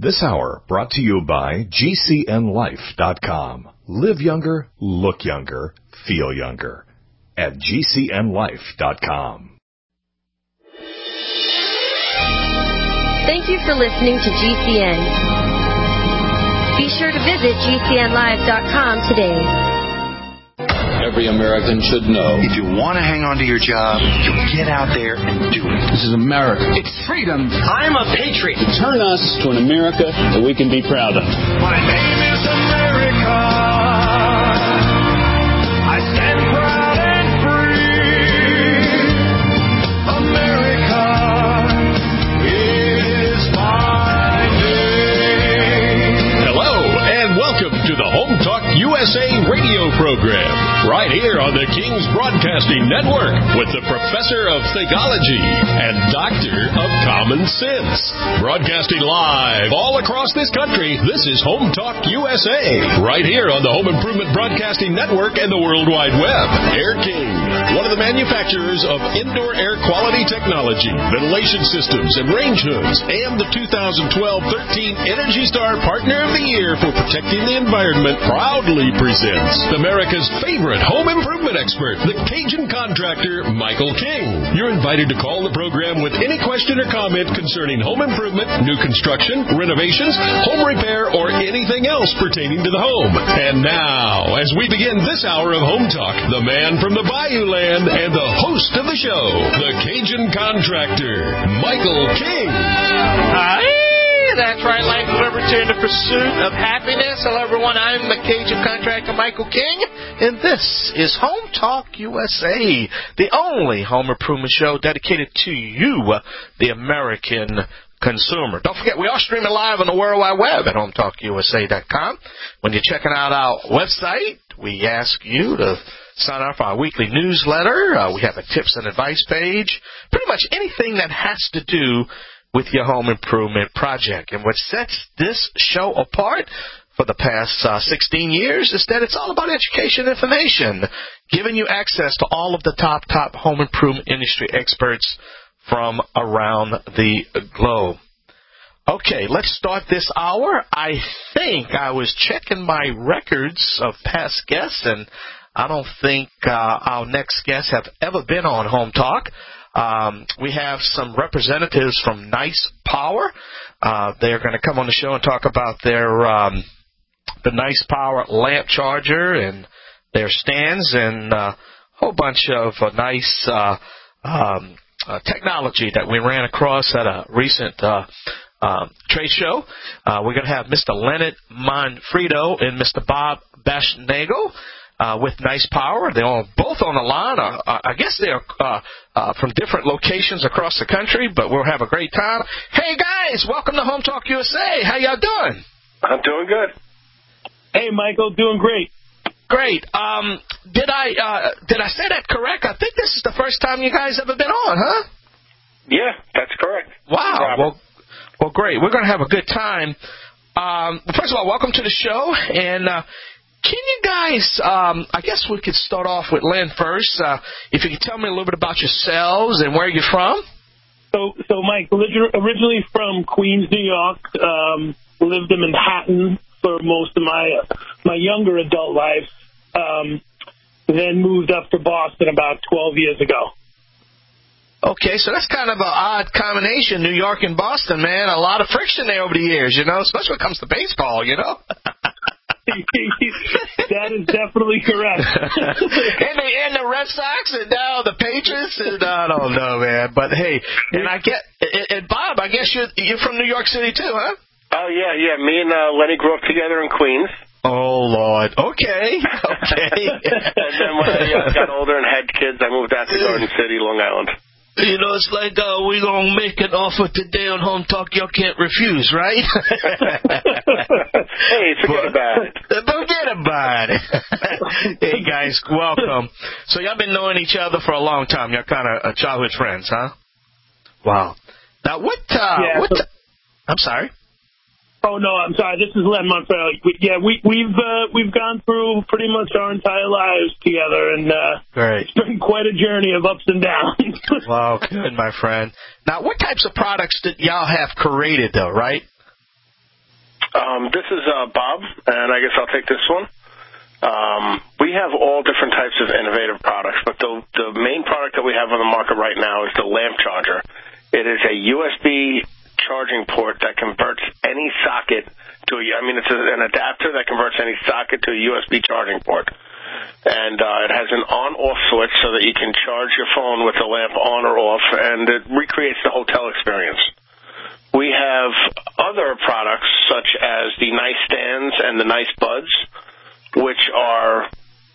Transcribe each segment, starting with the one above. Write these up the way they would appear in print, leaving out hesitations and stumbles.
This hour brought to you by GCNLife.com. Live younger, look younger, feel younger. At GCNLife.com. Thank you for listening to GCN. Be sure to visit GCNLive.com today. Every American should know. If you want to hang on to your job, you get out there and do it. This is America. It's freedom. I'm a patriot. Turn us to an America that we can be proud of. My name is America. I stand proud and free. America is my name. Hello, and welcome to the Home Talk USA radio program, right here on the King's Broadcasting Network with the Professor of Theology and Doctor of Common Sense. Broadcasting live all across this country, this is Home Talk USA, right here on the Home Improvement Broadcasting Network and the World Wide Web. Air King, one of the manufacturers of indoor air quality technology, ventilation systems, and range hoods, and the 2012-13 Energy Star Partner of the Year for protecting the environment, proudly presents America's favorite home improvement expert, the Cajun contractor, Michael King. You're invited to call the program with any question or comment concerning home improvement, new construction, renovations, home repair, or anything else pertaining to the home. And now, as we begin this hour of Home Talk, the man from the Bayou Land and the host of the show, the Cajun contractor, Michael King. That's right, life, liberty, and the pursuit of happiness. Hello, everyone. I'm the Cajun contractor, Michael King, and this is Home Talk USA, the only home improvement show dedicated to you, the American consumer. Don't forget, we are streaming live on the World Wide Web at HomeTalkUSA.com. When you're checking out our website, we ask you to sign up for our weekly newsletter. We have a tips and advice page. Pretty much anything that has to do with your home improvement project. And what sets this show apart for the past 16 years is that it's all about education and information, giving you access to all of the top home improvement industry experts from around the globe. Okay, let's start this hour. I think I was checking my records of past guests, and I don't think our next guests have ever been on Home Talk. We have some representatives from Nice Power. They're going to come on the show and talk about their the Nice Power lamp charger and their stands and a whole bunch of nice technology that we ran across at a recent trade show. We're going to have Mr. Leonard Monfredo and Mr. Bob Bashnagle with Nice Power. They're both on the line. I guess they're from different locations across the country, but we'll have a great time. Hey, guys, welcome to Home Talk USA. How y'all doing? I'm doing good. Hey, Michael, doing great. Great. Did I say that correct? I think this is the first time you guys ever been on, huh? Yeah, that's correct. Wow. Well, great. We're going to have a good time. First of all, welcome to the show, and can you guys, I guess we could start off with Lynn first. If you could tell me a little bit about yourselves and where you're from. So Mike, originally from Queens, New York, lived in Manhattan for most of my younger adult life, then moved up to Boston about 12 years ago. Okay, so that's kind of an odd combination, New York and Boston, man. A lot of friction there over the years, especially when it comes to baseball, That is definitely correct. and the Red Sox and now the Patriots, and I don't know, man. But hey, and Bob, I guess you're from New York City too, huh? Oh yeah. Me and Lenny grew up together in Queens. Oh Lord. Okay. And then when I got older and had kids, I moved out to Garden City, Long Island. It's like we're going to make an offer today on Home Talk y'all can't refuse, right? Hey, forget about it. Forget about it. Hey, guys, welcome. So y'all been knowing each other for a long time. Y'all kind of childhood friends, huh? Wow. Now, I'm sorry. Oh, no, I'm sorry. This is Len Monfredo. We've gone through pretty much our entire lives together, and it's been quite a journey of ups and downs. Wow, good, my friend. Now, what types of products did y'all have created, though, right? This is Bob, and I guess I'll take this one. We have all different types of innovative products, but the main product that we have on the market right now is the lamp charger. It is a USB charging port that converts any socket to it's an adapter that converts any socket to a USB charging port. And it has an on-off switch so that you can charge your phone with the lamp on or off, and it recreates the hotel experience. We have other products such as the Nice Stands and the Nice Buds, which are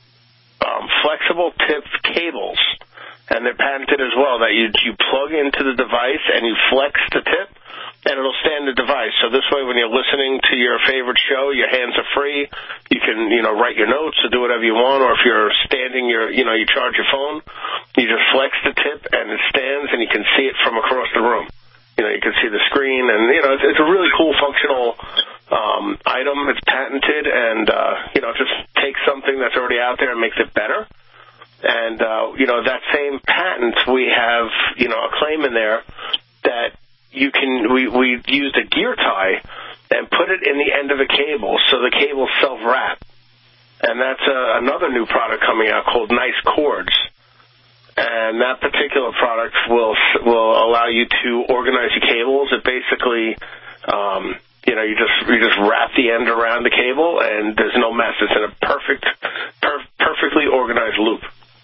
flexible tipped cables, and they're patented as well, that you plug into the device and you flex the tip, and it'll stand the device. So this way, when you're listening to your favorite show, your hands are free. You can, write your notes or do whatever you want. Or if you're standing, you charge your phone, you just flex the tip and it stands, and you can see it from across the room. You can see the screen, and it's a really cool functional item. It's patented, and it just takes something that's already out there and makes it better. And that same patent, we have a claim in there that we used a gear tie and put it in the end of a cable, so the cable self-wrap. And that's another new product coming out called Nice Cords. And that particular product will allow you to organize your cables. It basically, you just wrap the end around the cable, and there's no mess. It's in a perfectly organized loop.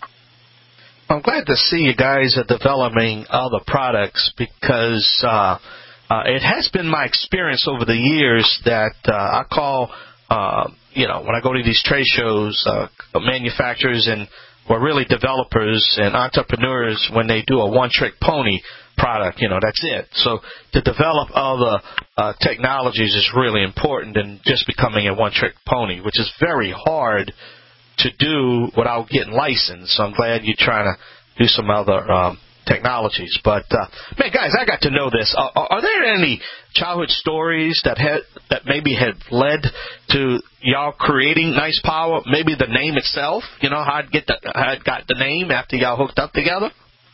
I'm glad to see you guys are developing other products, because it has been my experience over the years that I call, when I go to these trade shows, manufacturers and really developers and entrepreneurs, when they do a one-trick pony product, that's it. So to develop other technologies is really important than just becoming a one-trick pony, which is very hard to do without getting licensed. So I'm glad you're trying to do some other technologies. But, man, guys, I got to know this. Are there any childhood stories that maybe had led to y'all creating Nice Power? Maybe the name itself, how it got the name after y'all hooked up together?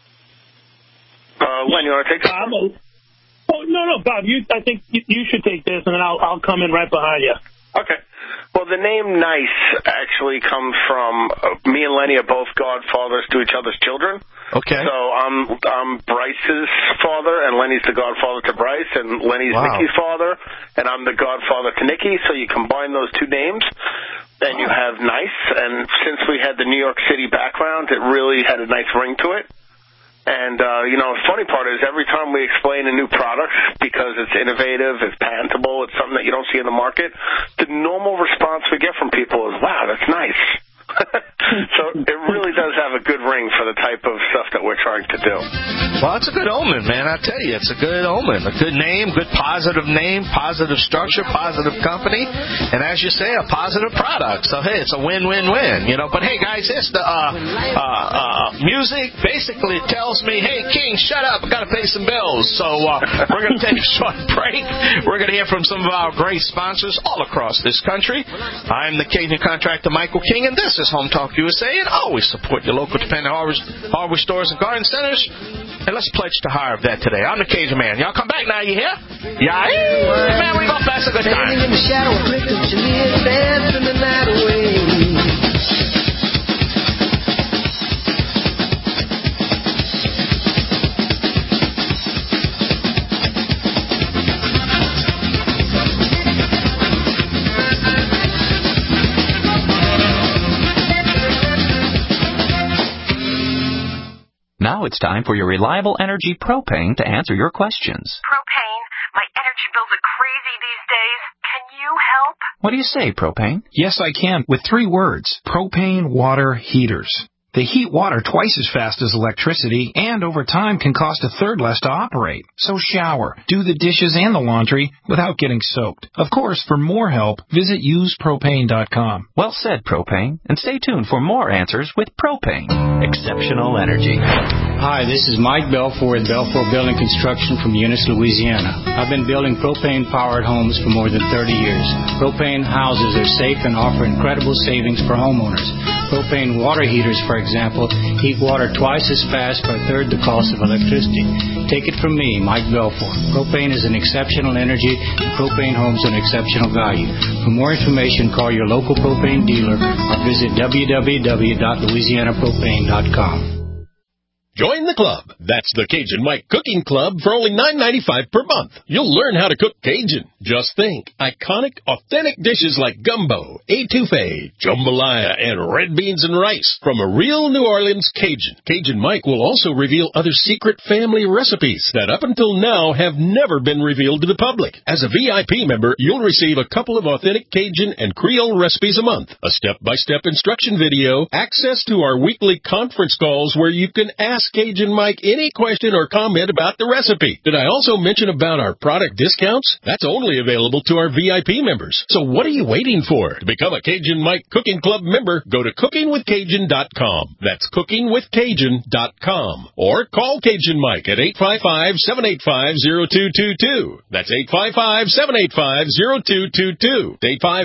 Len, you want to take this? Oh, no, Bob, I think you should take this, and then I'll come in right behind you. Okay. Well, the name Nice actually comes from me and Lenny are both godfathers to each other's children. Okay. So I'm Bryce's father, and Lenny's the godfather to Bryce, and Lenny's Nikki's father, and I'm the godfather to Nikki. So you combine those two names, and you have Nice. And since we had the New York City background, it really had a nice ring to it. And, the funny part is every time we explain a new product, because it's innovative, it's patentable, it's something that you don't see in the market, the normal response we get from people is, wow, that's nice. So it really does have a good ring for the type of stuff that we're trying to do. Well, it's a good omen, man. I tell you, it's a good omen. A good name, good positive name, positive structure, positive company, and as you say, a positive product. So, hey, it's a win-win-win, But, hey, guys, it's the music basically tells me, hey, King, shut up. I've got to pay some bills. So we're going to take a short break. We're going to hear from some of our great sponsors all across this country. I'm the Cajun contractor, Michael King, and this is Home Talk USA, and always support your local independent hardware stores and garden centers. And let's pledge to hire of that today. I'm the Cajun Man. Y'all come back now, you hear? Yeah, man, we're going to pass a good time. Standing in the shadow, a click of chandelier, dancing the night away. Now it's time for your reliable energy propane to answer your questions. Propane, my energy bills are crazy these days. Can you help? What do you say, Propane? Yes, I can, with 3 words. Propane water heaters. They heat water twice as fast as electricity, and over time can cost a third less to operate. So shower, do the dishes and the laundry without getting soaked. Of course, for more help, visit usepropane.com. Well said, Propane. And stay tuned for more answers with Propane. Exceptional energy. Hi, this is Mike Belfour with Belfour Building Construction from Eunice, Louisiana. I've been building propane-powered homes for more than 30 years. Propane houses are safe and offer incredible savings for homeowners. Propane water heaters, for example, heat water twice as fast for a third the cost of electricity. Take it from me, Mike Belfour. Propane is an exceptional energy, and propane homes are an exceptional value. For more information, call your local propane dealer or visit www.louisianapropane.com. Join the club. That's the Cajun Mike Cooking Club for only $9.95 per month. You'll learn how to cook Cajun. Just think, iconic, authentic dishes like gumbo, etouffee, jambalaya, and red beans and rice from a real New Orleans Cajun. Cajun Mike will also reveal other secret family recipes that up until now have never been revealed to the public. As a VIP member, you'll receive a couple of authentic Cajun and Creole recipes a month, a step-by-step instruction video, access to our weekly conference calls where you can ask Cajun Mike any question or comment about the recipe. Did I also mention about our product discounts? That's only available to our VIP members. So what are you waiting for? To become a Cajun Mike Cooking Club member, go to cookingwithcajun.com. That's cookingwithcajun.com. Or call Cajun Mike at 855-785-0222. That's 855-785-0222.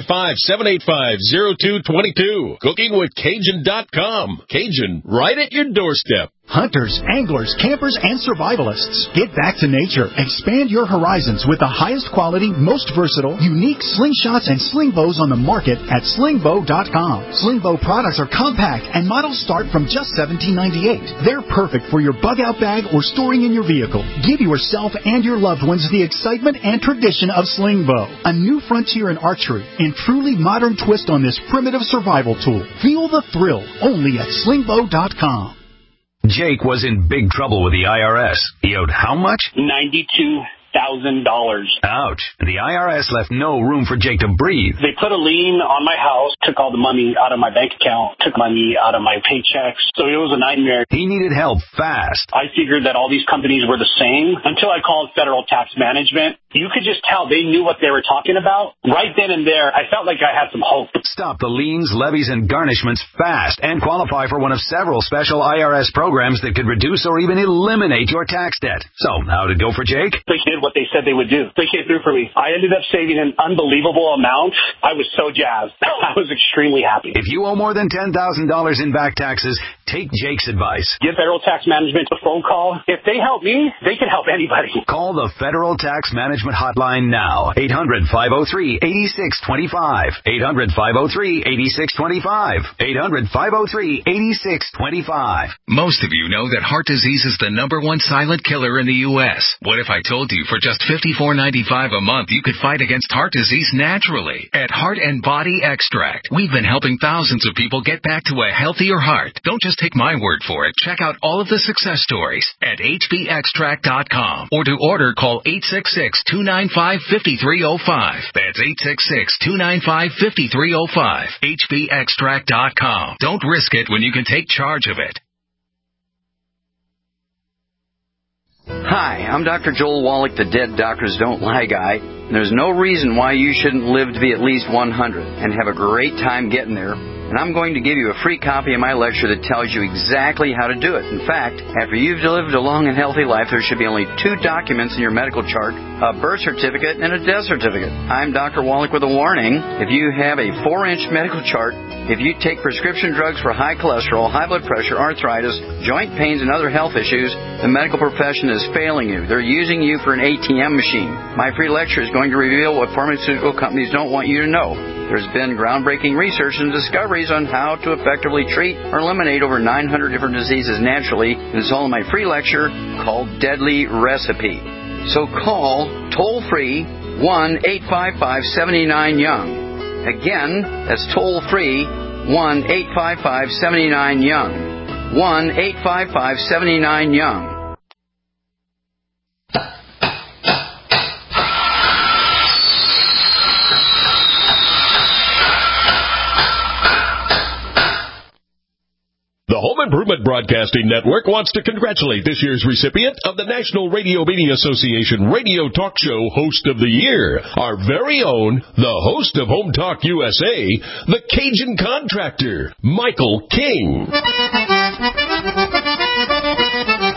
855-785-0222. Cookingwithcajun.com. Cajun, right at your doorstep. Hunters, anglers, campers, and survivalists. Get back to nature. Expand your horizons with the highest quality, most versatile, unique slingshots and sling bows on the market at slingbow.com. Slingbow products are compact and models start from just $17.98. They're perfect for your bug-out bag or storing in your vehicle. Give yourself and your loved ones the excitement and tradition of Slingbow, a new frontier in archery and truly modern twist on this primitive survival tool. Feel the thrill only at slingbow.com. Jake was in big trouble with the IRS. He owed how much? $92,000. Ouch. The IRS left no room for Jake to breathe. They put a lien on my house, took all the money out of my bank account, took money out of my paychecks. So it was a nightmare. He needed help fast. I figured that all these companies were the same until I called Federal Tax Management. You could just tell they knew what they were talking about. Right then and there, I felt like I had some hope. Stop the liens, levies, and garnishments fast and qualify for one of several special IRS programs that could reduce or even eliminate your tax debt. So, how'd it go for Jake? They did what they said they would do. They came through for me. I ended up saving an unbelievable amount. I was so jazzed. I was extremely happy. If you owe more than $10,000 in back taxes, take Jake's advice. Give Federal Tax Management a phone call. If they help me, they can help anybody. Call the Federal Tax Management hotline now. 800-503-8625. 800-503-8625. 800-503-8625. Most of you know that heart disease is the #1 silent killer in the U.S. What if I told you for just $54.95 a month you could fight against heart disease naturally? At Heart and Body Extract, we've been helping thousands of people get back to a healthier heart. Don't just take my word for it. Check out all of the success stories at hbextract.com. Or to order, call 866-295-5305. That's 866-295-5305. hbextract.com. Don't risk it when you can take charge of it. Hi, I'm Dr. Joel Wallach, the Dead Doctors Don't Lie guy. There's no reason why you shouldn't live to be at least 100 and have a great time getting there. And I'm going to give you a free copy of my lecture that tells you exactly how to do it. In fact, after you've lived a long and healthy life, there should be only 2 documents in your medical chart, a birth certificate and a death certificate. I'm Dr. Wallach with a warning. If you have a 4-inch medical chart, if you take prescription drugs for high cholesterol, high blood pressure, arthritis, joint pains, and other health issues, the medical profession is failing you. They're using you for an ATM machine. My free lecture is going to reveal what pharmaceutical companies don't want you to know. There's been groundbreaking research and discoveries on how to effectively treat or eliminate over 900 different diseases naturally. And it's all in my free lecture called Deadly Recipe. So call toll-free 1-855-79-YOUNG. Again, that's toll-free 1-855-79-YOUNG. 1-855-79-YOUNG. The Home Improvement Broadcasting Network wants to congratulate this year's recipient of the National Radio Media Association Radio Talk Show Host of the Year, our very own, the host of Home Talk USA, the Cajun Contractor, Michael King.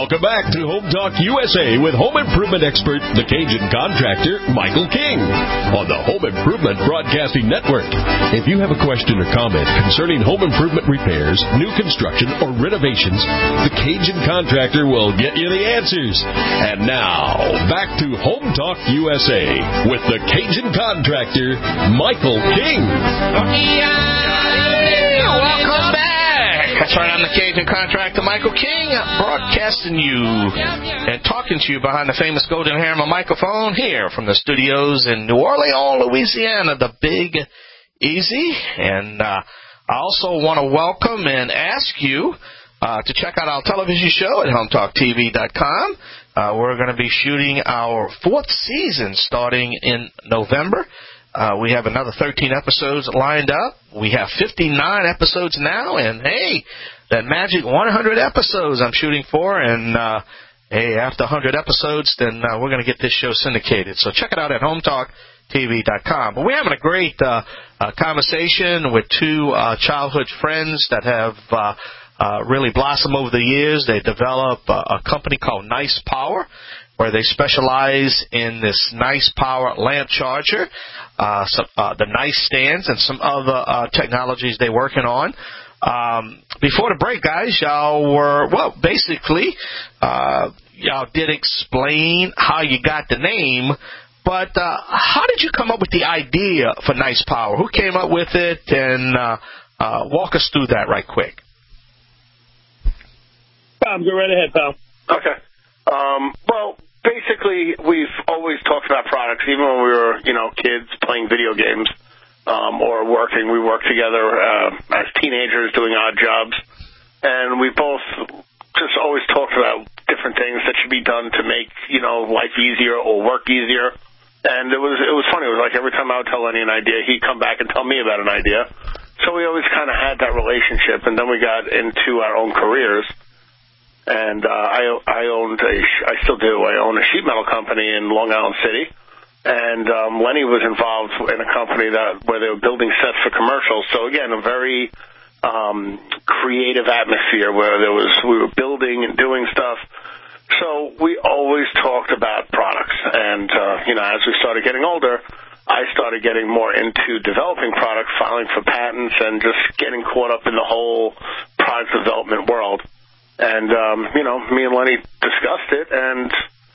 Welcome back to Home Talk USA with home improvement expert, the Cajun contractor, Michael King, on the Home Improvement Broadcasting Network. If you have a question or comment concerning home improvement repairs, new construction, or renovations, the Cajun contractor will get you the answers. And now, back to Home Talk USA with the Cajun contractor, Michael King. Welcome back. That's right, I'm the Cajun contractor, Michael King, broadcasting you and talking to you behind the famous Golden Hammer microphone here from the studios in New Orleans, Louisiana, the Big Easy. And I also want to welcome and ask you to check out our television show at HomeTalkTV.com. We're going to be shooting our 4th season starting in November. We have another 13 episodes lined up. We have 59 episodes now, and hey, that magic 100 episodes I'm shooting for, and hey, after 100 episodes, then we're going to get this show syndicated. So check it out at HomeTalkTV.com. But we're having a great conversation with two childhood friends that have really blossomed over the years. They developed a company called Nice Power, where they specialize in this Nice Power lamp charger, the Nice stands, and some other technologies they're working on. Before the break, guys, y'all were, well, basically, y'all did explain how you got the name, but how did you come up with the idea for Nice Power? Who came up with it? And walk us through that right quick. Bob, go right ahead, pal. Okay. Well, basically, we've always talked about products, even when we were, kids playing video games or working. We worked together as teenagers doing odd jobs, and we both just always talked about different things that should be done to make, life easier or work easier. And it was funny. It was like every time I would tell Lenny an idea, he'd come back and tell me about an idea. So we always kind of had that relationship, and then we got into our own careers. And I still do. I own a sheet metal company in Long Island City. And Lenny was involved in a company where they were building sets for commercials. So, again, a very creative atmosphere where we were building and doing stuff. So we always talked about products. And, as we started getting older, I started getting more into developing products, filing for patents, and just getting caught up in the whole product development world. And, me and Lenny discussed it, and,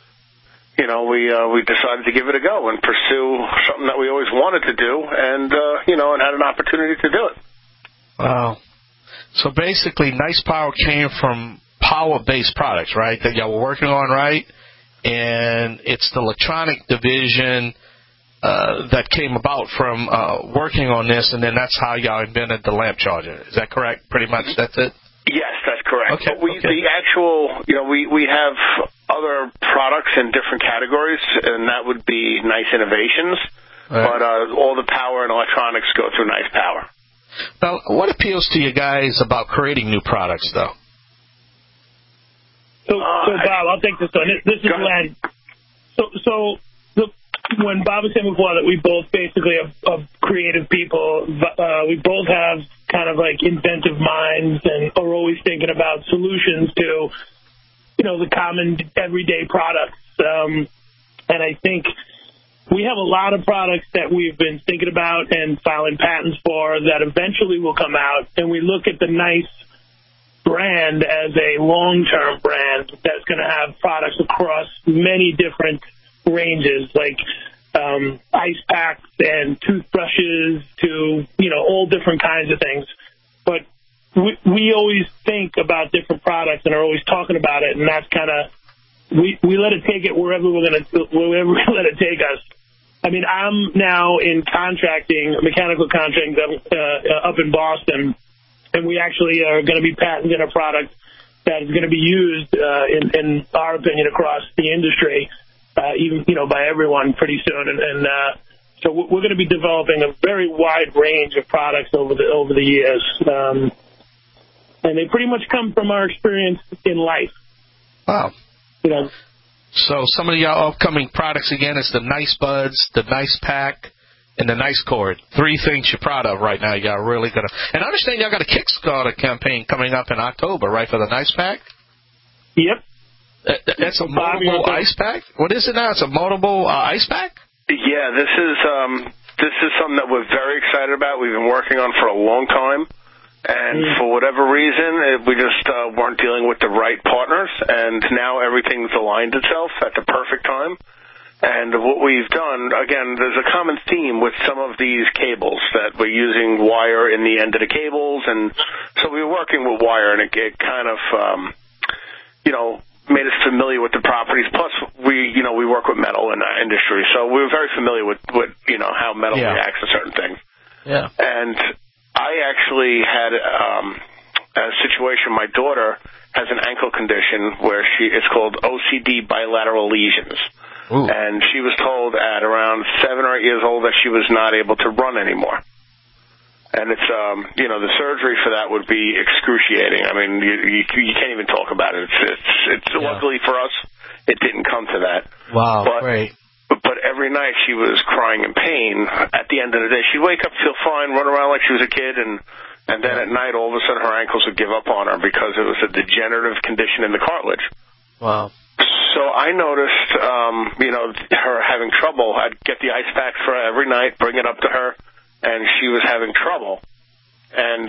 we decided to give it a go and pursue something that we always wanted to do and had an opportunity to do it. Wow. So basically, Nice Power came from power-based products, right, that y'all were working on, right? And it's the electronic division that came about from working on this, and then that's how y'all invented the lamp charger. Is that correct? Pretty much that's it? Yes, that's correct. Okay, but the actual, we have other products in different categories, and that would be Nice Innovations. Right. But all the power and electronics go through Nice Power. Now, what appeals to you guys about creating new products, though? So Bob, I'll take this one. This is Len. When Bob was saying before that we both basically are creative people, we both have kind of like inventive minds and are always thinking about solutions to, the common everyday products. And I think we have a lot of products that we've been thinking about and filing patents for that eventually will come out. And we look at the Nice brand as a long-term brand that's going to have products across many different ranges, like ice packs and toothbrushes to, all different kinds of things. But we always think about different products and are always talking about it, and that's kind of, we let it take it wherever we let it take us. I mean, I'm now in mechanical contracting up in Boston, and we actually are going to be patenting a product that is going to be used, in our opinion, across the industry, even by everyone pretty soon. And so we're going to be developing a very wide range of products over the years, and they pretty much come from our experience in life. Wow. So some of y'all upcoming products again is the Nice Buds, the Nice Pack, and the Nice Cord. 3 things you're proud of right now. Y'all really gonna, and I understand y'all got a Kickstarter campaign coming up in October, right, for the Nice Pack? Yep. That's a moldable ice pack? What is it now? It's a moldable ice pack? Yeah, this is something that we're very excited about. We've been working on for a long time. And for whatever reason, we just weren't dealing with the right partners. And now everything's aligned itself at the perfect time. And what we've done, again, there's a common theme with some of these cables that we're using wire in the end of the cables. And so we were working with wire, and it kind of, made us familiar with the properties. Plus, we work with metal in our industry. So we were very familiar with how metal reacts to certain things. Yeah. And I actually had a situation. My daughter has an ankle condition where it's called OCD bilateral lesions. Ooh. And she was told at around 7 or 8 years old that she was not able to run anymore. And it's, the surgery for that would be excruciating. I mean, you can't even talk about it. It's luckily for us, it didn't come to that. Wow, great. But every night she was crying in pain. At the end of the day, she'd wake up, feel fine, run around like she was a kid, and then at night, all of a sudden, her ankles would give up on her because it was a degenerative condition in the cartilage. Wow. So I noticed, her having trouble. I'd get the ice packs for her every night, bring it up to her, and she was having trouble. And,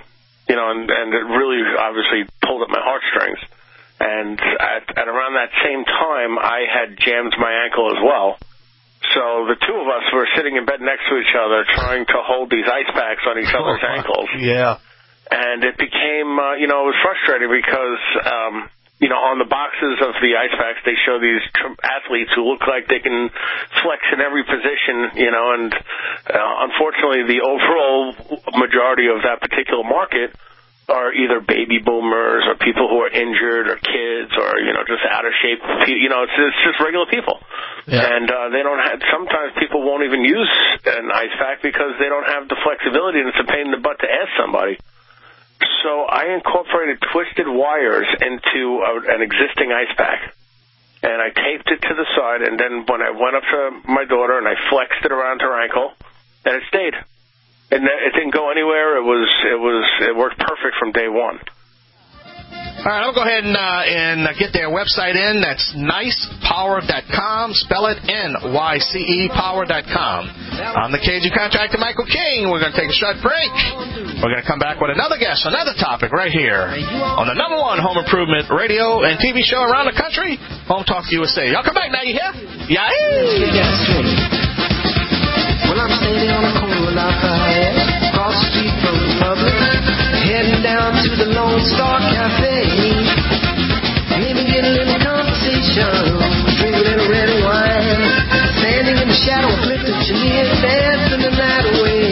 and it really obviously pulled at my heartstrings. And at around that same time, I had jammed my ankle as well. So the two of us were sitting in bed next to each other trying to hold these ice packs on each other's ankles. Yeah. And it became, it was frustrating because, on the boxes of the ice packs, they show these athletes who look like they can flex in every position, and unfortunately the overall majority of that particular market are either baby boomers or people who are injured or kids or, just out of shape. It's just regular people. Yeah. And they don't have, sometimes people won't even use an ice pack because they don't have the flexibility, and it's a pain in the butt to ask somebody. So I incorporated twisted wires into an existing ice pack. And I taped it to the side, and then when I went up to my daughter and I flexed it around her ankle, and it stayed. And it didn't go anywhere. It worked perfect from day one. All right, I'll go ahead and get their website in. That's nicepower.com. Spell it NYCE power.com. I'm the Cajun Contractor, Michael King. We're going to take a short break. We're going to come back with another guest, another topic right here on the #1 home improvement radio and TV show around the country, Home Talk USA. Y'all come back now, you hear? Yeah. Well, I'm standing on a corner Lafayette, across the street from the Republic, heading down to the Lone Star Cafe. Maybe get a little conversation, drink a little red wine, standing in the shadow of Clifton Chenier, dancing the night away.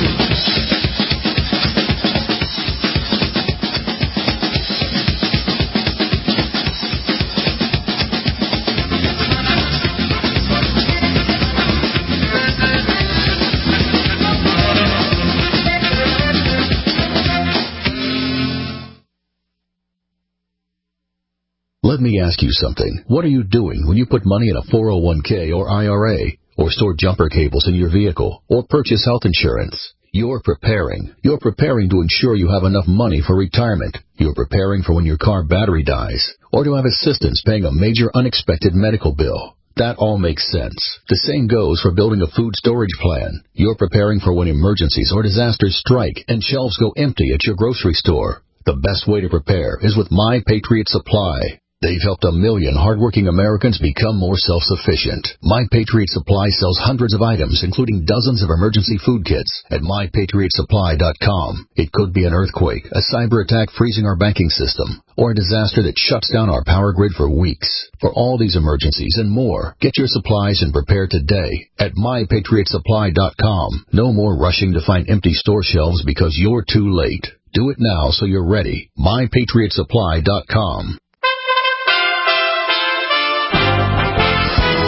Let me ask you something. What are you doing when you put money in a 401k or IRA, or store jumper cables in your vehicle, or purchase health insurance? You're preparing. You're preparing to ensure you have enough money for retirement. You're preparing for when your car battery dies, or to have assistance paying a major unexpected medical bill. That all makes sense. The same goes for building a food storage plan. You're preparing for when emergencies or disasters strike and shelves go empty at your grocery store. The best way to prepare is with My Patriot Supply. They've helped 1 million hardworking Americans become more self-sufficient. My Patriot Supply sells hundreds of items, including dozens of emergency food kits at MyPatriotSupply.com. It could be an earthquake, a cyber attack freezing our banking system, or a disaster that shuts down our power grid for weeks. For all these emergencies and more, get your supplies and prepare today at MyPatriotSupply.com. No more rushing to find empty store shelves because you're too late. Do it now so you're ready. MyPatriotSupply.com.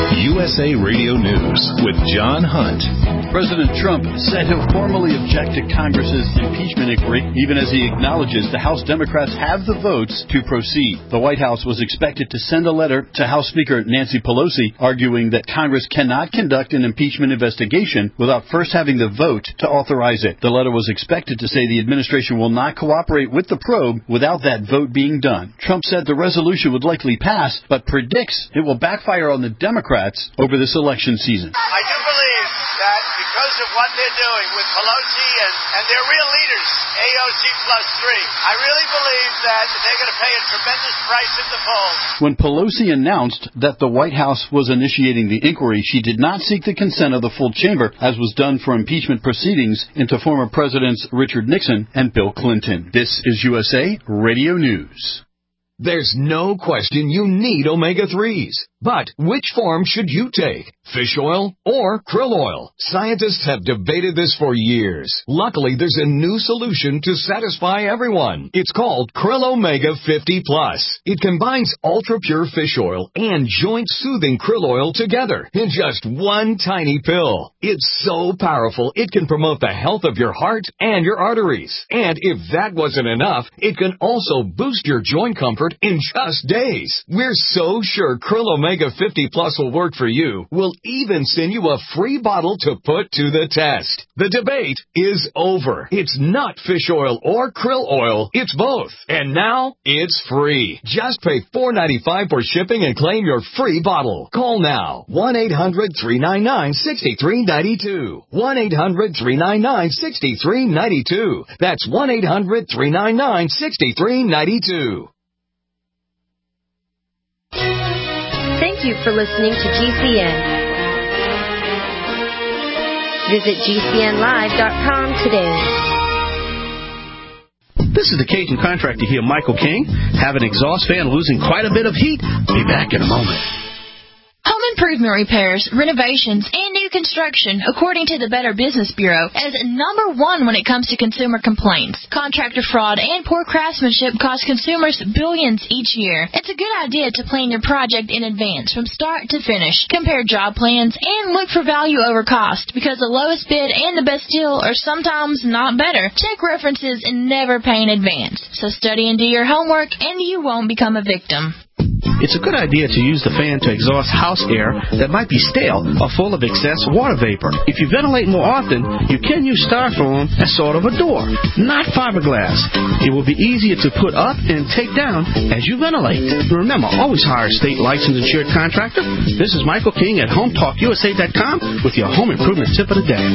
USA Radio News with John Hunt. President Trump said he'll formally object to Congress's impeachment inquiry, even as he acknowledges the House Democrats have the votes to proceed. The White House was expected to send a letter to House Speaker Nancy Pelosi arguing that Congress cannot conduct an impeachment investigation without first having the vote to authorize it. The letter was expected to say the administration will not cooperate with the probe without that vote being done. Trump said the resolution would likely pass, but predicts it will backfire on the Democrats over this election season. I do believe that because of what they're doing with Pelosi and their real leaders, AOC plus 3, I really believe that they're going to pay a tremendous price at the polls. When Pelosi announced that the White House was initiating the inquiry, she did not seek the consent of the full chamber, as was done for impeachment proceedings into former Presidents Richard Nixon and Bill Clinton. This is USA Radio News. There's no question you need omega-3s. But which form should you take? Fish oil or krill oil? Scientists have debated this for years. Luckily, there's a new solution to satisfy everyone. It's called Krill Omega 50 Plus. It combines ultra-pure fish oil and joint-soothing krill oil together in just one tiny pill. It's so powerful, it can promote the health of your heart and your arteries. And if that wasn't enough, it can also boost your joint comfort in just days. We're so sure Krill Omega 50 Plus will work for you. We'll even send you a free bottle to put to the test. The debate is over. It's not fish oil or krill oil. It's both. And now it's free. Just pay $4.95 for shipping and claim your free bottle. Call now. 1-800-399-6392. 1-800-399-6392. That's 1-800-399-6392. Thank you for listening to GCN. Visit GCNlive.com today. This is the Cajun contractor here, Michael King. Have an exhaust fan losing quite a bit of heat? Be back in a moment. Home improvement repairs, renovations, and new construction, according to the Better Business Bureau, is number one when it comes to consumer complaints. Contractor fraud and poor craftsmanship cost consumers billions each year. It's a good idea to plan your project in advance from start to finish. Compare job plans and look for value over cost, because the lowest bid and the best deal are sometimes not better. Check references and never pay in advance. So study and do your homework, and you won't become a victim. It's a good idea to use the fan to exhaust house air that might be stale or full of excess water vapor. If you ventilate more often, you can use styrofoam as sort of a door, not fiberglass. It will be easier to put up and take down as you ventilate. Remember, always hire a state licensed insured contractor. This is Michael King at HomeTalkUSA.com with your home improvement tip of the day.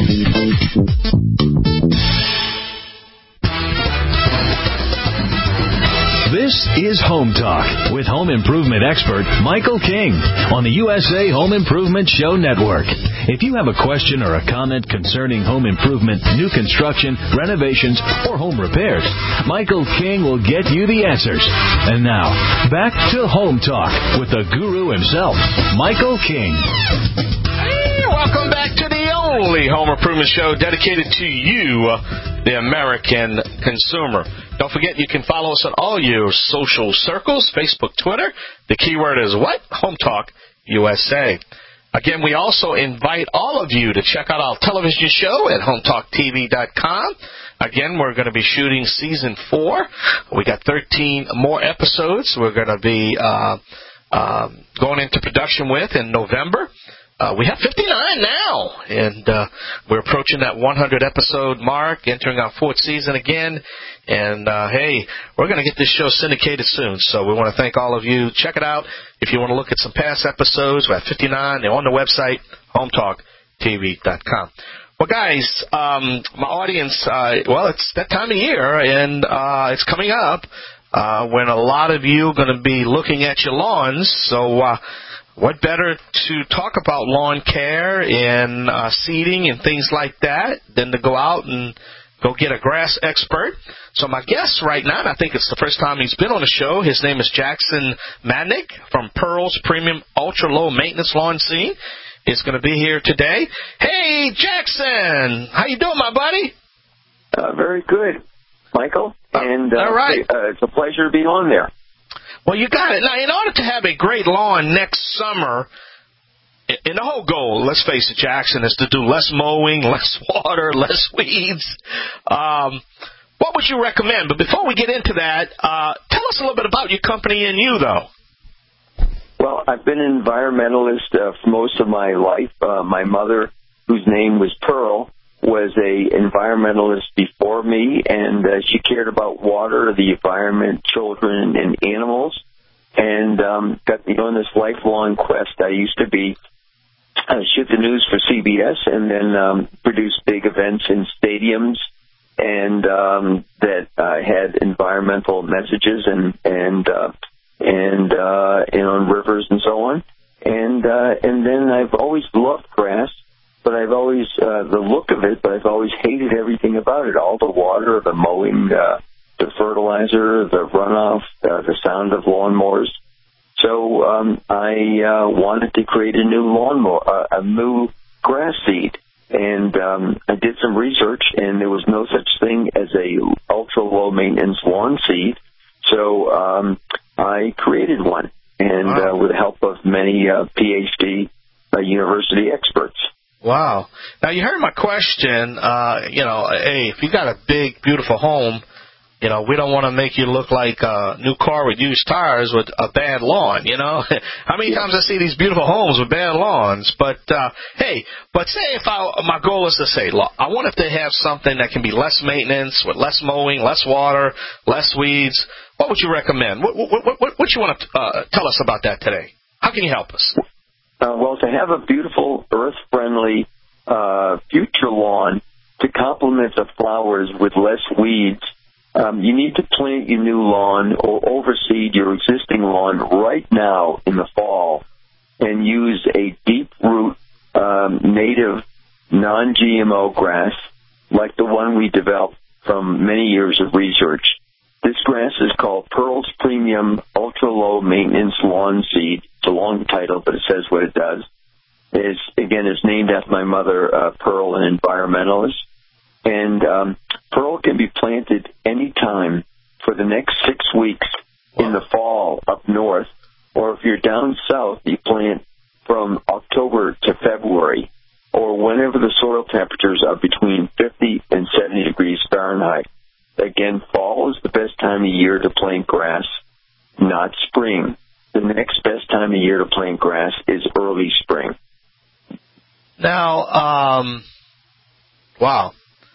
This is Home Talk with home improvement expert Michael King on the USA Home Improvement Show Network. If you have a question or a comment concerning home improvement, new construction, renovations, or home repairs, Michael King will get you the answers. And now, back to Home Talk with the guru himself, Michael King. Hey, welcome back to the only home improvement show dedicated to you, the American consumer. Don't forget, you can follow us on all your social circles, Facebook, Twitter. The keyword is what? Home Talk USA. Again, we also invite all of you to check out our television show at HomeTalkTV.com. Again, we're going to be shooting Season 4. We got 13 more episodes we're going to be going into production with in November. We have 59 now, and we're approaching that 100-episode mark, entering our 4th season again. And, hey, we're going to get this show syndicated soon, so we want to thank all of you. Check it out. If you want to look at some past episodes, we have 59. They're on the website, HomeTalkTV.com. Well, guys, my audience, well, it's that time of year, and it's coming up when a lot of you are going to be looking at your lawns, so what better to talk about lawn care and seeding and things like that than to go out and go get a grass expert. So my guest right now, and I think it's the first time he's been on the show, his name is Jackson Madnick from Pearl's Premium Ultra Low Maintenance Lawn Scene. Is going to be here today. Hey, Jackson, how you doing, my buddy? Very good, Michael. And all right. It's a pleasure to be on there. Well, you got it. Now, in order to have a great lawn next summer, And the whole goal, let's face it, Jackson, is to do less mowing, less water, less weeds. What would you recommend? But before we get into that, tell us a little bit about your company and you, though. Well, I've been an environmentalist for most of my life. My mother, whose name was Pearl, was a environmentalist before me, and she cared about water, the environment, children, and animals, and got me on this lifelong quest. I used to be shoot the news for CBS and then produce big events in stadiums and that had environmental messages and on rivers and so on. And then I've always loved grass, but I've always the look of it, but I've always hated everything about it. All the water, the mowing, the fertilizer, the runoff, the sound of lawnmowers. So I wanted to create a new lawnmower, a new grass seed. And I did some research, and there was no such thing as a ultra-low maintenance lawn seed. So I created one, and with the help of many PhD university experts. Wow. Now, you heard my question. Hey, if you got a big, beautiful home, we don't want to make you look like a new car with used tires with a bad lawn, How many times I see these beautiful homes with bad lawns? But, say if my goal is to say, look, I want it to have something that can be less maintenance, with less mowing, less water, less weeds. What would you recommend? What you want to tell us about that today? How can you help us? Well, to have a beautiful, earth-friendly future lawn to complement the flowers with less weeds, you need to plant your new lawn or overseed your existing lawn right now in the fall and use a deep-root, native, non-GMO grass like the one we developed from many years of research. This grass is called Pearl's Premium Ultra-Low Maintenance Lawn Seed. It's a long title, but it says what it does. It's named after my mother, Pearl, an environmentalist. And Pearl can be planted any time for the next 6 weeks in the fall up north. Or if you're down south, you plant from October to February, or whenever the soil temperatures are between 50 and 70 degrees Fahrenheit. Again, fall is the best time of year to plant grass, not spring. The next best time of year to plant grass is early spring. Now, wow.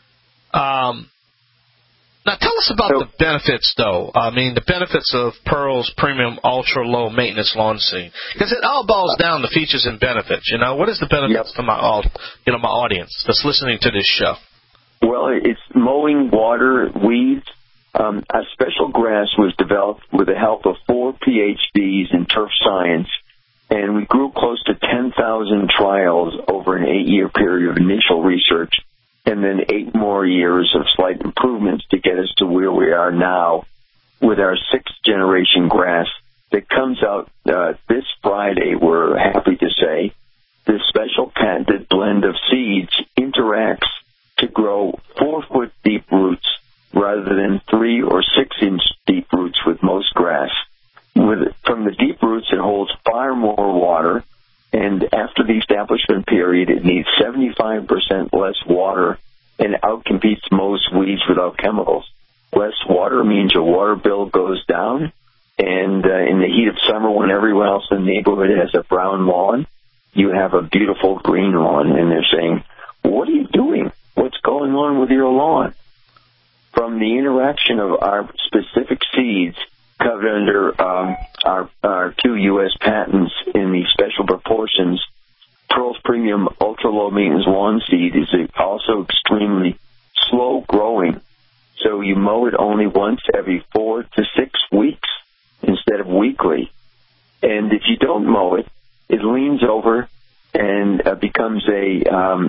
Now, tell us about the benefits, though. I mean, the benefits of Pearl's Premium Ultra Low Maintenance Lawn Seed, because it all boils down to features and benefits. What is the benefits to my audience that's listening to this show? Well, it's mowing, water, weeds. A special grass was developed with the help of 4 PhDs in turf science, and we grew close to 10,000 trials over an 8-year period of initial research, and then 8 more years of slight improvements to get us to where we are now with our 6th generation grass that comes out this Friday, we're happy to say. This special patented blend of seeds interacts to grow 4-foot deep roots rather than 3 or 6 inch deep roots with most grass. From the deep roots, it holds far more water, and after the establishment period, it needs 75% less water and outcompetes most weeds without chemicals. Less water means your water bill goes down, and in the heat of summer, when everyone else in the neighborhood has a brown lawn, you have a beautiful green lawn, and they're saying, what are you doing? What's going on with your lawn? From the interaction of our specific seeds covered under our 2 U.S. patents in the special proportions, Pearl's Premium Ultra Low Maintenance Lawn Seed is also extremely slow growing. So you mow it only once every 4 to 6 weeks instead of weekly. And if you don't mow it, it leans over and becomes a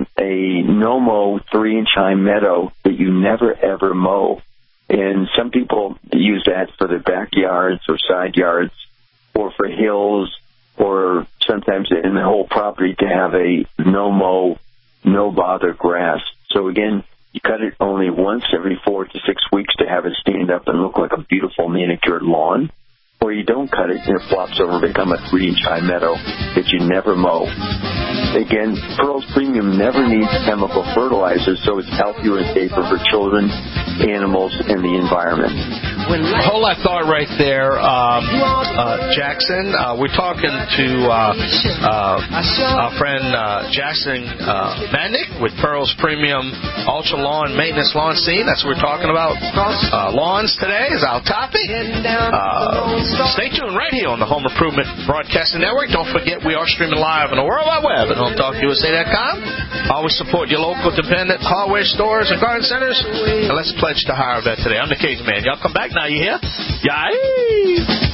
no-mow 3-inch high meadow that you never, ever mow. And some people use that for their backyards or side yards or for hills or sometimes in the whole property to have a no-mow, no-bother grass. So again, you cut it only once every 4 to 6 weeks to have it stand up and look like a beautiful manicured lawn. or you don't cut it and it flops over to become a 3-inch high meadow that you never mow. Again, Pearls Premium never needs chemical fertilizer, so it's healthier and safer for children, animals, and the environment. Hold that thought right there, Jackson. We're talking to our friend Jackson Mannick with Pearls Premium Ultra Lawn Maintenance Lawn Seed. That's what we're talking about. Lawns today is our topic. Stay tuned right here on the Home Improvement Broadcasting Network. Don't forget we are streaming live on the World Wide Web at HomeTalkUSA.com. Always support your local independent hardware stores and garden centers. And let's pledge to hire a vet today. I'm the Cajun Man. Y'all come back now. You hear? Yay!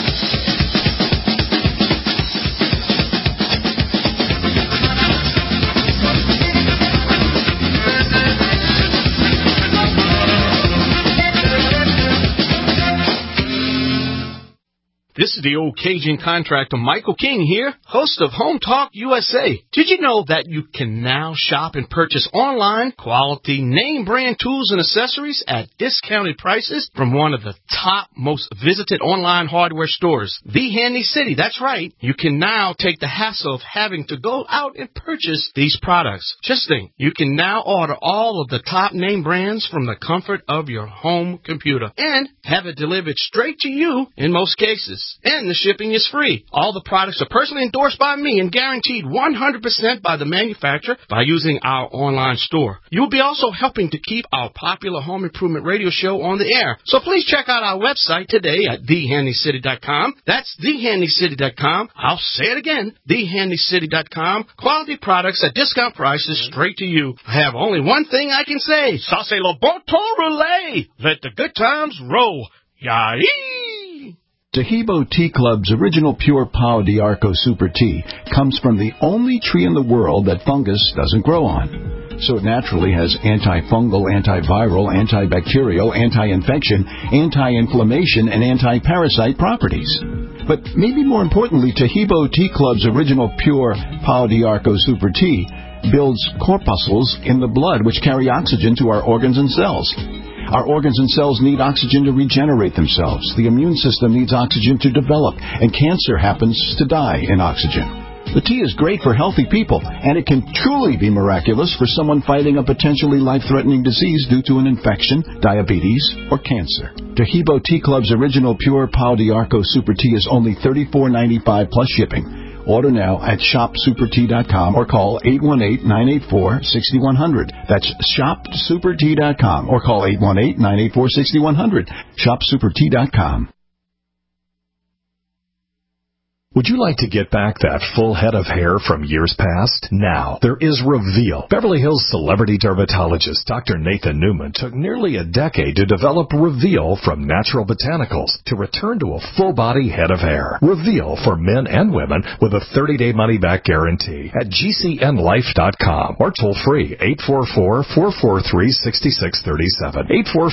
This is the old Cajun contractor, Michael King here, host of Home Talk USA. Did you know that you can now shop and purchase online quality name brand tools and accessories at discounted prices from one of the top most visited online hardware stores, The Handy City? That's right. You can now take the hassle of having to go out and purchase these products. Just think, you can now order all of the top name brands from the comfort of your home computer and have it delivered straight to you in most cases. And the shipping is free. All the products are personally endorsed by me and guaranteed 100% by the manufacturer by using our online store. You'll be also helping to keep our popular home improvement radio show on the air. So please check out our website today at thehandycity.com. That's thehandycity.com. I'll say it again, thehandycity.com. Quality products at discount prices straight to you. I have only one thing I can say. Ça c'est le bon temps roulé. Let the good times roll. Yay! Tahibo Tea Club's original pure Pau d'Arco Super Tea comes from the only tree in the world that fungus doesn't grow on. So it naturally has antifungal, antiviral, antibacterial, anti-infection, anti-inflammation, and anti-parasite properties. But maybe more importantly, Tahibo Tea Club's original pure Pau d'Arco Super Tea builds corpuscles in the blood which carry oxygen to our organs and cells. Our organs and cells need oxygen to regenerate themselves. The immune system needs oxygen to develop, and cancer happens to die in oxygen. The tea is great for healthy people, and it can truly be miraculous for someone fighting a potentially life-threatening disease due to an infection, diabetes, or cancer. Tahibo Tea Club's original pure Pau d'Arco Super Tea is only $34.95 plus shipping. Order now at shopsupertea.com or call 818-984-6100. That's shopsupertea.com or call 818-984-6100. Shopsupertea.com. Would you like to get back that full head of hair from years past? Now, there is Reveal. Beverly Hills celebrity dermatologist Dr. Nathan Newman took nearly a decade to develop Reveal from natural botanicals to return to a full-body head of hair. Reveal for men and women with a 30-day money-back guarantee at GCNlife.com or toll-free 844-443-6637.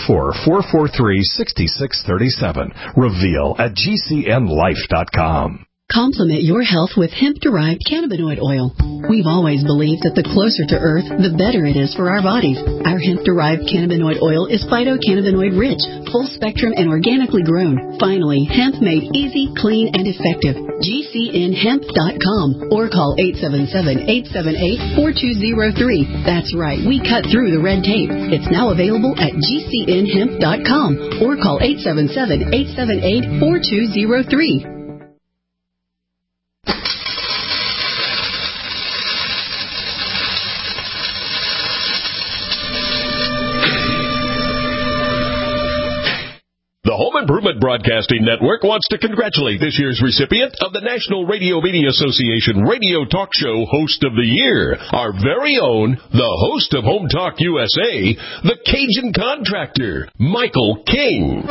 844-443-6637. Reveal at GCNlife.com. Complement your health with hemp-derived cannabinoid oil. We've always believed that the closer to Earth, the better it is for our bodies. Our hemp-derived cannabinoid oil is phytocannabinoid-rich, full-spectrum, and organically grown. Finally, hemp made easy, clean, and effective. GCNhemp.com or call 877-878-4203. That's right, we cut through the red tape. It's now available at GCNhemp.com or call 877-878-4203. The Home Improvement Broadcasting Network wants to congratulate this year's recipient of the National Radio Media Association Radio Talk Show Host of the Year, our very own, the host of Home Talk USA, the Cajun Contractor, Michael King.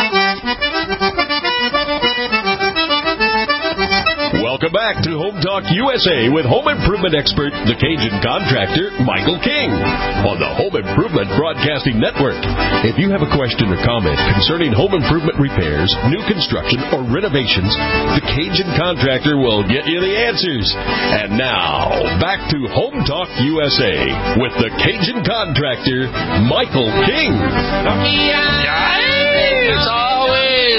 Welcome back to Home Talk USA with home improvement expert, the Cajun Contractor, Michael King, on the Home Improvement Broadcasting Network. If you have a question or comment concerning home improvement repairs, new construction, or renovations, the Cajun Contractor will get you the answers. And now, back to Home Talk USA with the Cajun Contractor, Michael King. It's always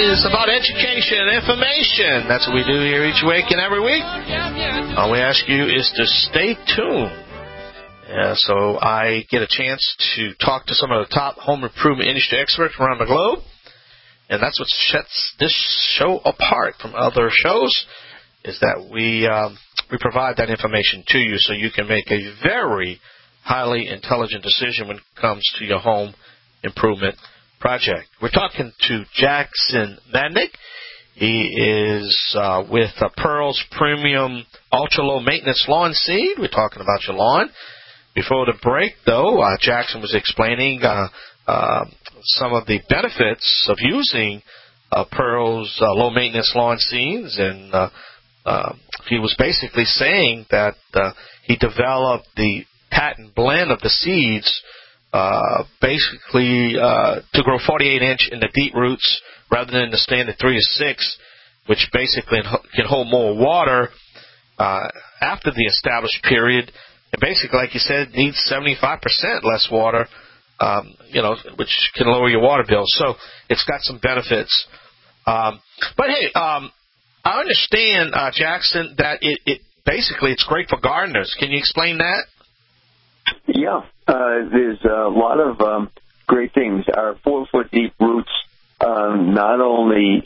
is about education and information. That's what we do here each week and every week. All we ask you is to stay tuned. So I get a chance to talk to some of the top home improvement industry experts around the globe. And that's what sets this show apart from other shows, is that we provide that information to you so you can make a very highly intelligent decision when it comes to your home improvement project. We're talking to Jackson Madnick. He is with Pearl's Premium Ultra Low Maintenance Lawn Seed. We're talking about your lawn. Before the break, though, Jackson was explaining some of the benefits of using Pearl's low maintenance lawn seeds, and he was basically saying that he developed the patent blend of the seeds basically to grow 48-inch in the deep roots rather than the standard 3-6, which basically can hold more water after the established period. And basically, like you said, needs 75% less water, which can lower your water bill. So it's got some benefits. But hey, I understand, Jackson, that it basically it's great for gardeners. Can you explain that? Yeah, there's a lot of great things. Our 4-foot deep roots not only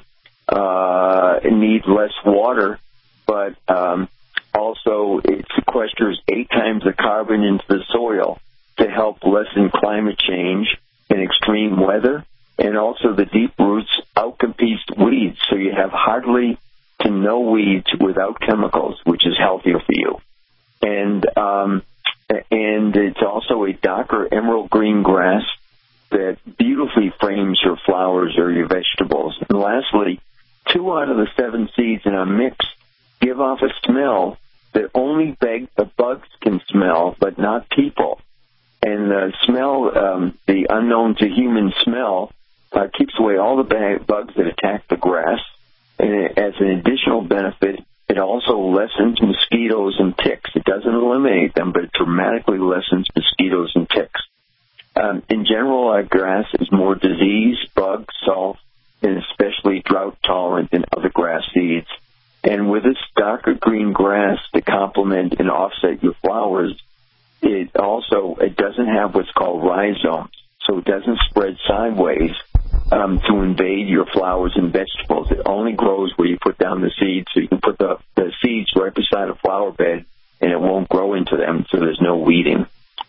need less water, but also it sequesters 8 times the carbon into the soil to help lessen climate change and extreme weather. And also the deep roots outcompete weeds, so you have hardly to no weeds without chemicals, which is healthier for you. And it's also a darker emerald green grass that beautifully frames your flowers or your vegetables. And lastly, 2 out of the 7 seeds in our mix give off a smell that only the bugs can smell, but not people. And the smell, the unknown to human smell, keeps away all the bugs that attack the grass. And as an additional benefit, it also lessens mosquitoes and ticks. It doesn't eliminate them, but it dramatically lessens mosquitoes and ticks. In general, our grass is more disease, bug, salt, and especially drought-tolerant than other grass seeds. And with this darker green grass to complement and offset your flowers, it doesn't have what's called rhizomes, so it doesn't spread sideways to invade your flowers and vegetables. It only grows where you put down the seeds, so you can put the seeds right beside a flower bed, and it won't grow into them, so there's no weeding.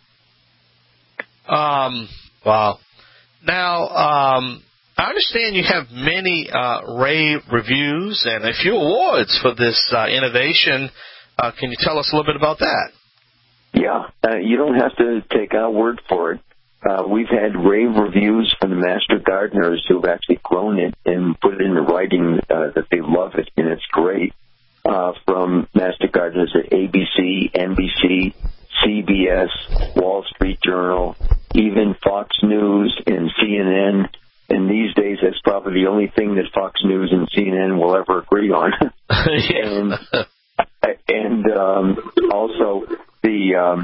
Wow. Now, I understand you have many rave reviews and a few awards for this innovation. Can you tell us a little bit about that? Yeah, you don't have to take our word for it. We've had rave reviews from the master gardeners who have actually grown it and put it into writing that they love it, and it's great. From master gardeners at ABC, NBC, CBS, Wall Street Journal, even Fox News and CNN. And these days, that's probably the only thing that Fox News and CNN will ever agree on. and also the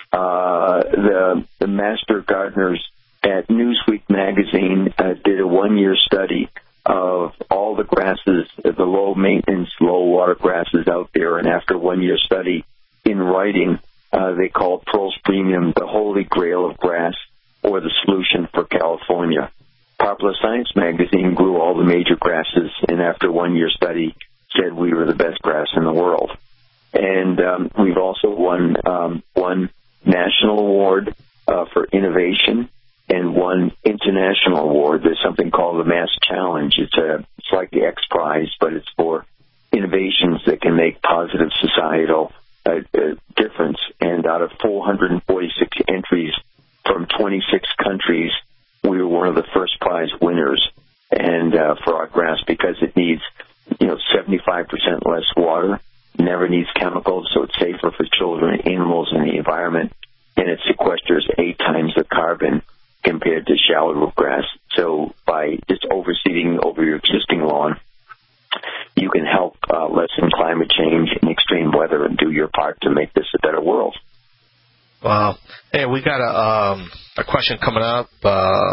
master gardeners at Newsweek magazine did a 1-year study of all the grasses, the low maintenance, low water grasses out there. And after a 1-year study in writing, they called Pearl's Premium the holy grail of grass, or the solution for California. Popular Science magazine grew all the major grasses, and after a 1-year study said we were the best grass in the world. And we've also won one national award for innovation and one international award. There's something called the Mass Challenge. It's like the X Prize, but it's for innovations that can make positive societal difference. And out of 446 entries from 26 countries, we were one of the first prize winners, and for our grass, because it needs 75% less water, never needs chemicals, so it's safer for children, animals, and the environment, and it sequesters 8 times the carbon compared to shallow root grass. So by just overseeding over your existing lawn, you can help lessen climate change and extreme weather and do your part to make this a better world. Wow. Hey, we got a question coming up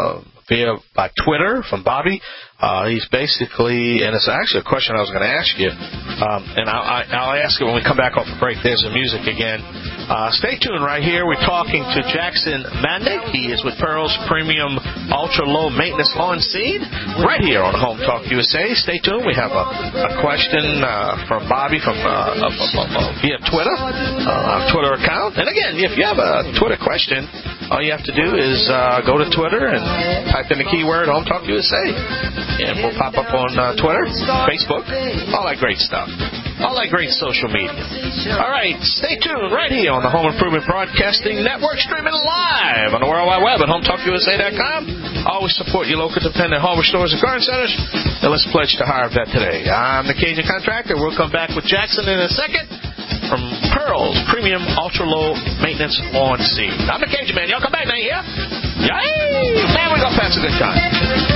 by Twitter from Bobby. He's basically, and it's actually a question I was going to ask you, and I'll ask it when we come back off the break. There's the music again. Stay tuned right here. We're talking to Jackson Mandick. He is with Pearl's Premium Ultra Low Maintenance Lawn Seed right here on Home Talk USA. Stay tuned. We have a question from Bobby from via Twitter, our Twitter account. And again, if you have a Twitter question, all you have to do is go to Twitter and type in the keyword Home Talk USA. And we'll pop up on Twitter, Facebook, all that great stuff. All that great social media. All right, stay tuned right here on the Home Improvement Broadcasting Network, streaming live on the World Wide Web at HomeTalkUSA.com. Always support your local independent hardware stores and garden centers. And let's pledge to hire a vet today. I'm the Cajun Contractor. We'll come back with Jackson in a second from Pearl's Premium Ultra Low Maintenance Lawn Seed. I'm the Cajun Man. Y'all come back now, yeah? Yay! Man, we're going to pass a good time.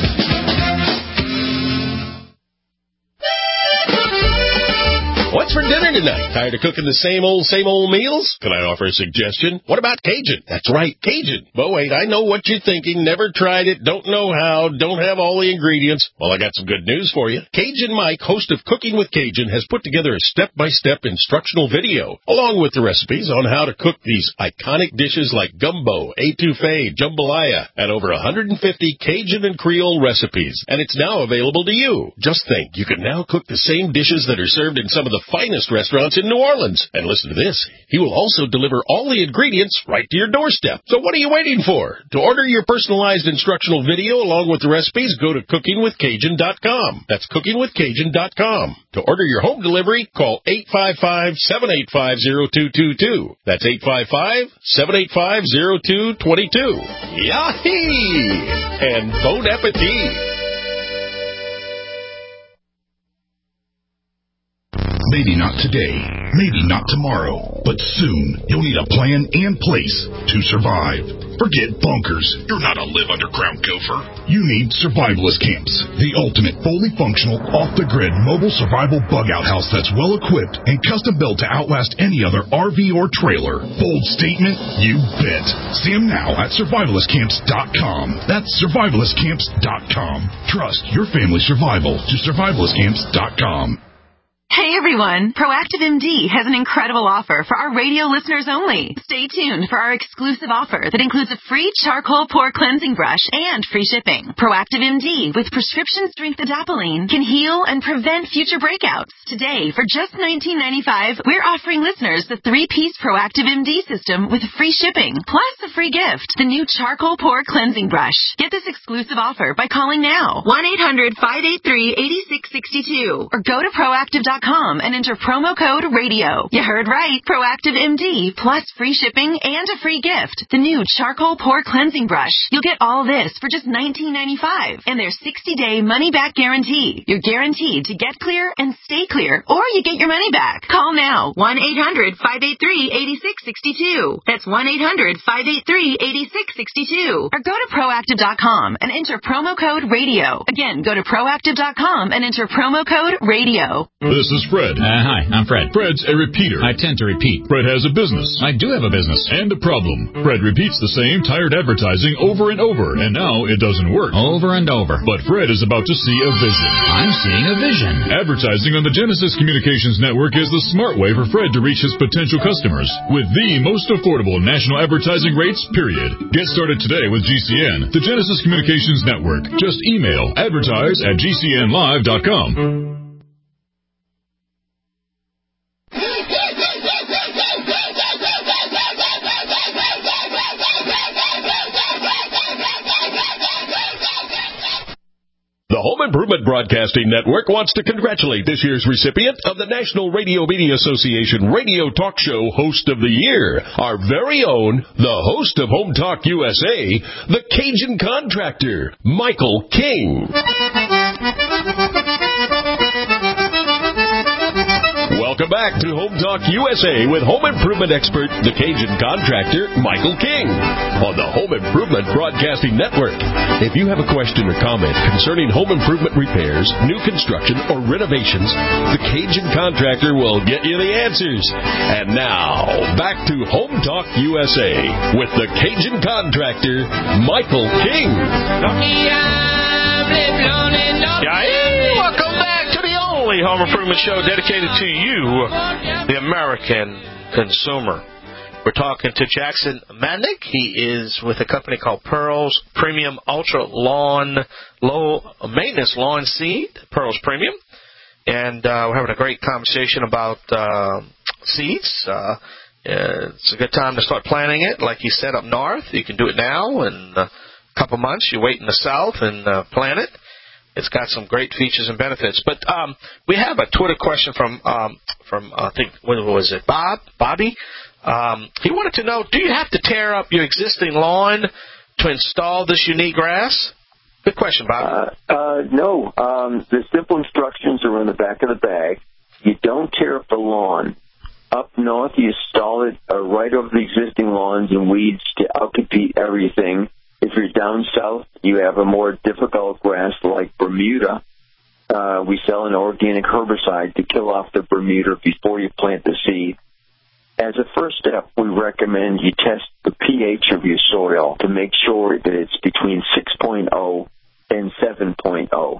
What's for dinner tonight? Tired of cooking the same old meals? Can I offer a suggestion? What about Cajun? That's right, Cajun. But wait, I know what you're thinking. Never tried it, don't know how, don't have all the ingredients. Well, I got some good news for you. Cajun Mike, host of Cooking with Cajun, has put together a step-by-step instructional video, along with the recipes on how to cook these iconic dishes like gumbo, etouffee, jambalaya, and over 150 Cajun and Creole recipes. And it's now available to you. Just think, you can now cook the same dishes that are served in some of the finest restaurants in New Orleans. And listen to this. He will also deliver all the ingredients right to your doorstep. So what are you waiting for? To order your personalized instructional video along with the recipes, go to cookingwithcajun.com. That's cookingwithcajun.com. To order your home delivery, call 855-785-0222. That's 855-785-0222. Yahee! And bon appetit! Maybe not today, maybe not tomorrow, but soon you'll need a plan in place to survive. Forget bunkers. You're not a live underground gopher. You need survivalist camps, the ultimate fully functional, off-the-grid mobile survival bug-out house that's well-equipped and custom-built to outlast any other RV or trailer. Bold statement? You bet. See them now at survivalistcamps.com. That's survivalistcamps.com. Trust your family's survival to survivalistcamps.com. Hey everyone, Proactive MD has an incredible offer for our radio listeners only. Stay tuned for our exclusive offer that includes a free charcoal pore cleansing brush and free shipping. Proactive MD with prescription strength adapalene can heal and prevent future breakouts. Today, for just $19.95, we're offering listeners the 3-piece Proactive MD system with free shipping, plus a free gift, the new charcoal pore cleansing brush. Get this exclusive offer by calling now, 1-800-583-8662, or go to proactive.com and enter promo code RADIO. You heard right. Proactive MD plus free shipping and a free gift. The new charcoal pore cleansing brush. You'll get all this for just $19.95 and their 60-day money-back guarantee. You're guaranteed to get clear and stay clear, or you get your money back. Call now. 1-800-583-8662. That's 1-800-583-8662. Or go to proactive.com and enter promo code RADIO. Again, go to proactive.com and enter promo code RADIO. This is Fred. Hi, I'm Fred. Fred's a repeater. I tend to repeat. Fred has a business. I do have a business. And a problem. Fred repeats the same tired advertising over and over, and now it doesn't work. Over and over. But Fred is about to see a vision. I'm seeing a vision. Advertising on the Genesis Communications Network is the smart way for Fred to reach his potential customers with the most affordable national advertising rates, period. Get started today with GCN, the Genesis Communications Network. Just email advertise@gcnlive.com. The Home Improvement Broadcasting Network wants to congratulate this year's recipient of the National Radio Media Association Radio Talk Show Host of the Year, our very own, the host of Home Talk USA, the Cajun Contractor, Michael King. Welcome back to Home Talk USA with home improvement expert, the Cajun contractor, Michael King, on the Home Improvement Broadcasting Network. If you have a question or comment concerning home improvement repairs, new construction, or renovations, the Cajun contractor will get you the answers. And now, back to Home Talk USA with the Cajun contractor, Michael King. Welcome back to the only home improvement show dedicated to you, the American consumer. We're talking to Jackson Madnick. He is with a company called Pearls Premium Ultra Low Maintenance Lawn Seed, Pearls Premium. And we're having a great conversation about seeds. It's a good time to start planting it. Like you said, up north, you can do it now. In a couple months, you wait in the south and plant it. It's got some great features and benefits. But we have a Twitter question from I think, what was it, Bobby? He wanted to know, do you have to tear up your existing lawn to install this unique grass? Good question, Bob. No. The simple instructions are on the back of the bag. You don't tear up the lawn. Up north, you install it right over the existing lawns and weeds to outcompete everything. If you're down south, you have a more difficult grass like Bermuda. We sell an organic herbicide to kill off the Bermuda before you plant the seed. As a first step, we recommend you test the pH of your soil to make sure that it's between 6.0 and 7.0.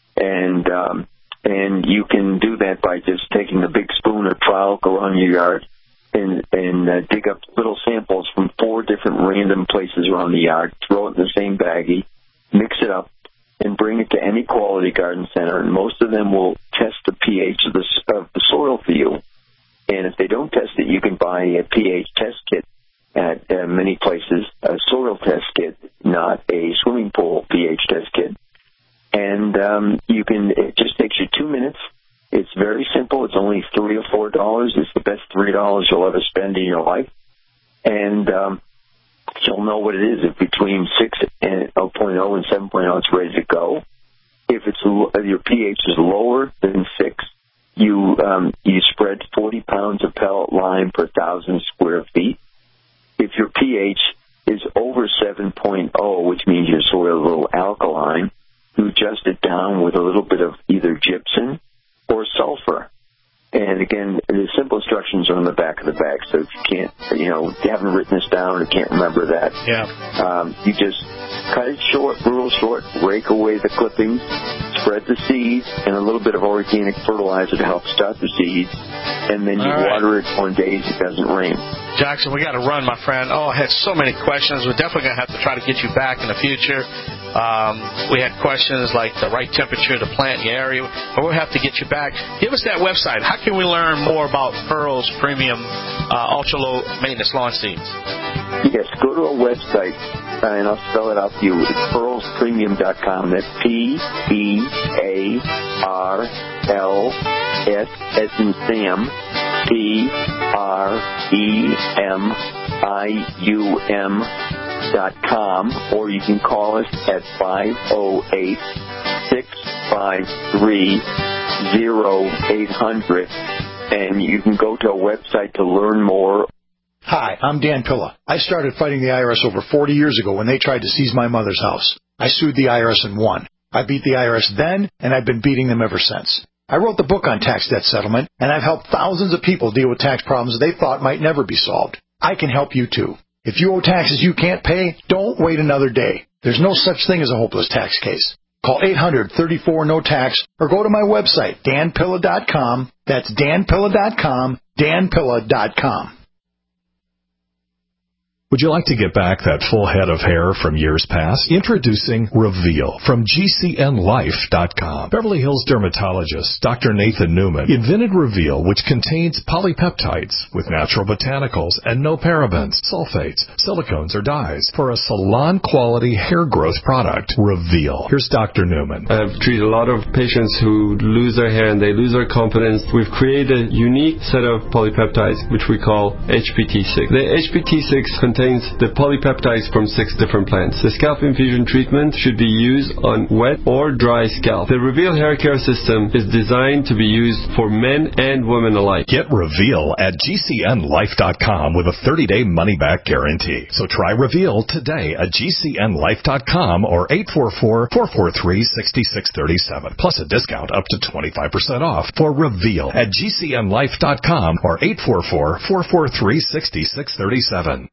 And you can do that by just taking a big spoon or trowel, go around your yard, and dig up little samples from 4 different random places around the yard, throw it in the same baggie, mix it up, and bring it to any quality garden center. And most of them will test the pH of the soil for you. And if they don't test it, you can buy a pH test kit at many places, a soil test kit, not a swimming pool pH test kit. And it just takes you 2 minutes. It's very simple. It's only $3 or $4. It's the best $3 you'll ever spend in your life. And you'll know what it is. If between 6.0 and 7.0, it's ready to go. If your pH is lower than 6, you spread 40 pounds of pellet lime per 1,000 square feet. If your pH is over 7.0, which means your soil is a little alkaline, you adjust it down with a little bit of either gypsum or sulfur. And again, the simple instructions are on the back of the bag. So if you can't, you haven't written this down or can't remember that, you just cut it short, real short, rake away the clippings, spread the seeds, and a little bit of organic fertilizer to help start the seeds. And then you water it on days it doesn't rain. Jackson, we got to run, my friend. I had so many questions. We're definitely going to have to try to get you back in the future. We had questions like the right temperature to plant in your area, but we'll have to get you back. Give us that website. How can we learn more about Pearls Premium Ultra Low Maintenance Lawn Seeds? Yes, go to our website, and I'll spell it out for you. It's pearlspremium.com. That's PEARLS, as in Sam, PREMIUM.com, or you can call us at 508-653-0800, and you can go to our website to learn more. Hi, I'm Dan Pilla. I started fighting the IRS over 40 years ago when they tried to seize my mother's house. I sued the IRS and won. I beat the IRS then, and I've been beating them ever since. I wrote the book on tax debt settlement, and I've helped thousands of people deal with tax problems they thought might never be solved. I can help you, too. If you owe taxes you can't pay, don't wait another day. There's no such thing as a hopeless tax case. Call 800-34-NO-TAX or go to my website, danpilla.com. That's danpilla.com, danpilla.com. Would you like to get back that full head of hair from years past? Introducing Reveal from GCNlife.com. Beverly Hills dermatologist Dr. Nathan Newman invented Reveal, which contains polypeptides with natural botanicals and no parabens, sulfates, silicones, or dyes for a salon-quality hair growth product. Reveal. Here's Dr. Newman. I've treated a lot of patients who lose their hair and they lose their confidence. We've created a unique set of polypeptides, which we call HPT6. The HPT6 contains contains the polypeptides from 6 different plants. The scalp infusion treatment should be used on wet or dry scalp. The Reveal hair care system is designed to be used for men and women alike. Get Reveal at GCNlife.com with a 30-day money-back guarantee. So try Reveal today at GCNlife.com or 844-443-6637. Plus a discount up to 25% off for Reveal at GCNlife.com or 844-443-6637.